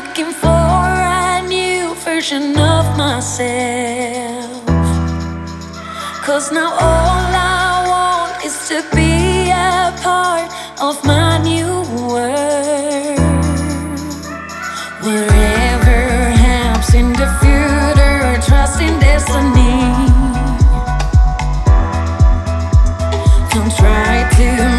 looking for a new version of myself. 'Cause now all I want is to be a part of my new world. Wherever happens in the future, trust in destiny. Don't try to